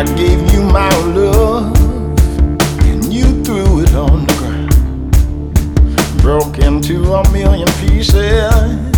I gave you my love, and you threw it on the ground. Broke into a million pieces.